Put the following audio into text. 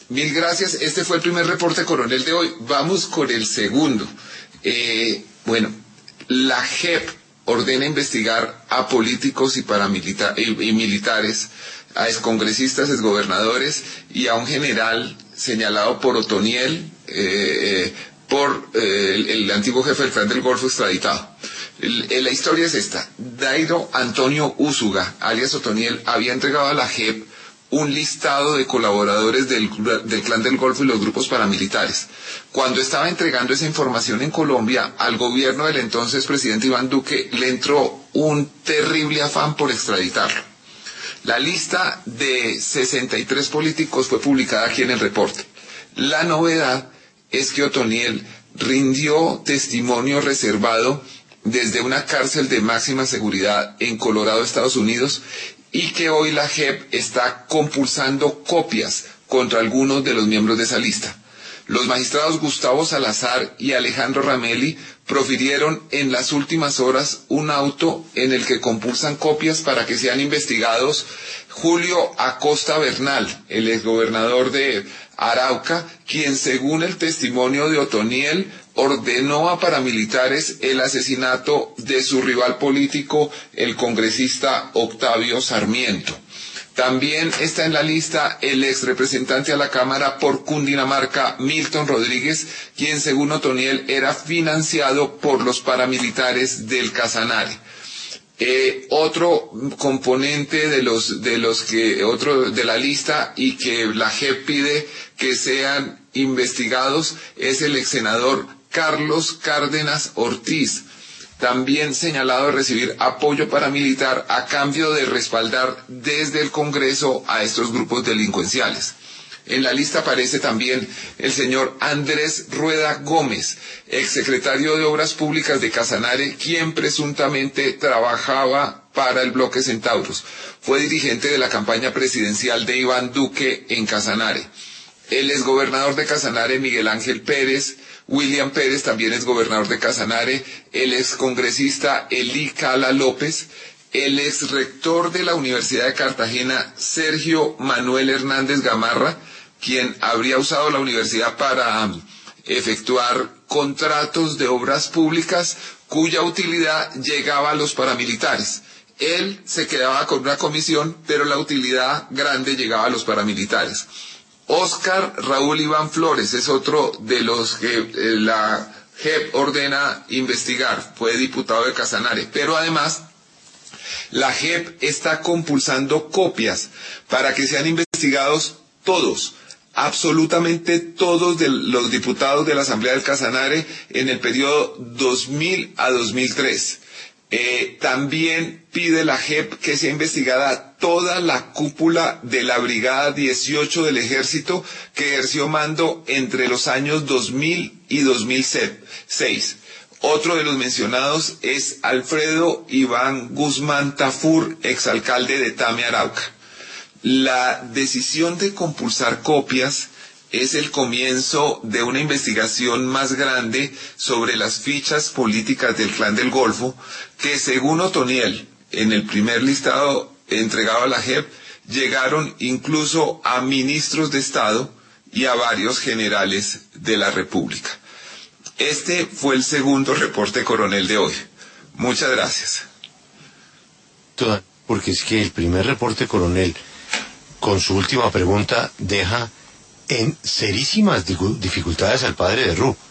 Mil gracias. Este fue el primer reporte coronel de hoy. Vamos con el segundo. Bueno, la JEP ordena investigar a políticos y militares, a excongresistas, exgobernadores y a un general señalado por Otoniel, por el antiguo jefe del Clan del Golfo extraditado. La historia es esta. Dairo Antonio Úsuga, alias Otoniel, había entregado a la JEP un listado de colaboradores del Clan del Golfo y los grupos paramilitares. Cuando estaba entregando esa información en Colombia, al gobierno del entonces presidente Iván Duque le entró un terrible afán por extraditarlo. La lista de 63 políticos fue publicada aquí en el reporte. La novedad es que Otoniel rindió testimonio reservado desde una cárcel de máxima seguridad en Colorado, Estados Unidos, y que hoy la JEP está compulsando copias contra algunos de los miembros de esa lista. Los magistrados Gustavo Salazar y Alejandro Ramelli profirieron en las últimas horas un auto en el que compulsan copias para que sean investigados Julio Acosta Bernal, el exgobernador de Arauca, quien según el testimonio de Otoniel ordenó a paramilitares el asesinato de su rival político, el congresista Octavio Sarmiento. También está en la lista el exrepresentante a la Cámara por Cundinamarca, Milton Rodríguez, quien según Otoniel era financiado por los paramilitares del Casanare. Otro componente de la lista y que la JEP pide que sean investigados es el ex senador Carlos Cárdenas Ortiz, también señalado de recibir apoyo paramilitar a cambio de respaldar desde el Congreso a estos grupos delincuenciales. En la lista aparece también el señor Andrés Rueda Gómez, exsecretario de Obras Públicas de Casanare, quien presuntamente trabajaba para el bloque Centauros. Fue dirigente de la campaña presidencial de Iván Duque en Casanare. El exgobernador de Casanare, Miguel Ángel Pérez, William Pérez, también es gobernador de Casanare, el excongresista Elí Cala López, el exrector de la Universidad de Cartagena, Sergio Manuel Hernández Gamarra, quien habría usado la universidad para efectuar contratos de obras públicas cuya utilidad llegaba a los paramilitares. Él se quedaba con una comisión, pero la utilidad grande llegaba a los paramilitares. Óscar Raúl Iván Flores es otro de los que la JEP ordena investigar, fue diputado de Casanare, pero además la JEP está compulsando copias para que sean investigados todos, absolutamente todos de los diputados de la Asamblea del Casanare en el periodo 2000 a 2003. También pide la JEP que sea investigada toda la cúpula de la Brigada 18 del Ejército que ejerció mando entre los años 2000 y 2006. Otro de los mencionados es Alfredo Iván Guzmán Tafur, exalcalde de Tame, Arauca. La decisión de compulsar copias es el comienzo de una investigación más grande sobre las fichas políticas del Clan del Golfo, que según Otoniel, en el primer listado entregado a la JEP, llegaron incluso a ministros de Estado y a varios generales de la República. Este fue el segundo reporte coronel de hoy. Muchas gracias. Porque es que el primer reporte coronel, con su última pregunta, deja en serísimas dificultades al padre de Ru.